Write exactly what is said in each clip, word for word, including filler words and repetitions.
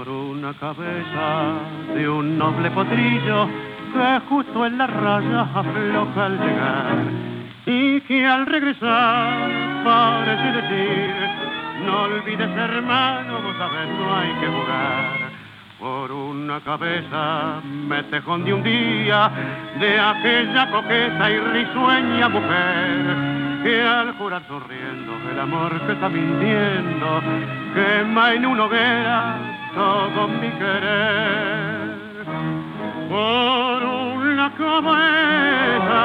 por una cabeza de un noble potrillo que justo en la raya afloja al llegar y que al regresar parece decir: no olvides, hermano, vos sabés, no hay que jugar. Por una cabeza me tejón de un día de aquella coqueta y risueña mujer que al jurar sonriendo el amor que está mintiendo quema en una hoguera todo mi querer. Por una cabeza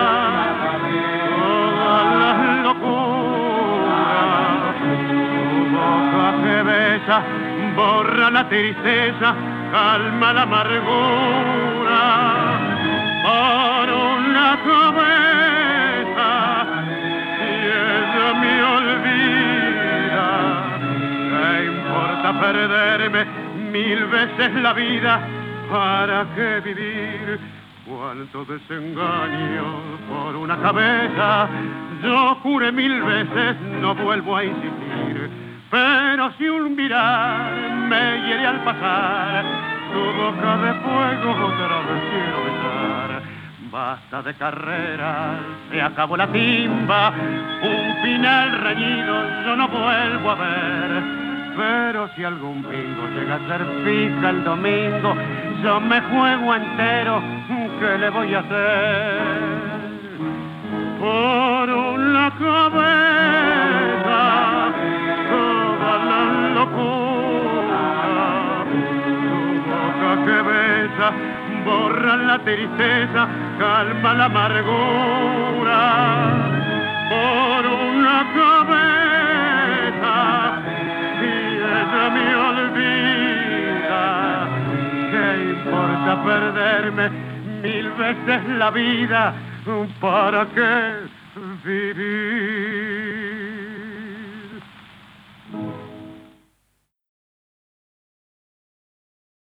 todas las locuras, tu boca que besa borra la tristeza, calma la amargura. Por una cabeza, si ella me olvida, ¿qué importa perderme mil veces la vida? ¿Para qué vivir? Cuánto desengaño por una cabeza. Yo juré mil veces, no vuelvo a insistir. Pero si un mirar me hiere al pasar, tu boca de fuego otra vez quiero besar. Basta de carreras, se acabó la timba, un final reñido yo no vuelvo a ver. Pero si algún bingo llega a ser fija el domingo, yo me juego entero, ¿qué le voy a hacer? Por una cabeza toda la locura, tu boca que besa borra la tristeza, calma la amargura. Por una cabeza, si ella me olvida, ¿qué importa perderme mil veces la vida? ¿Para qué vivir?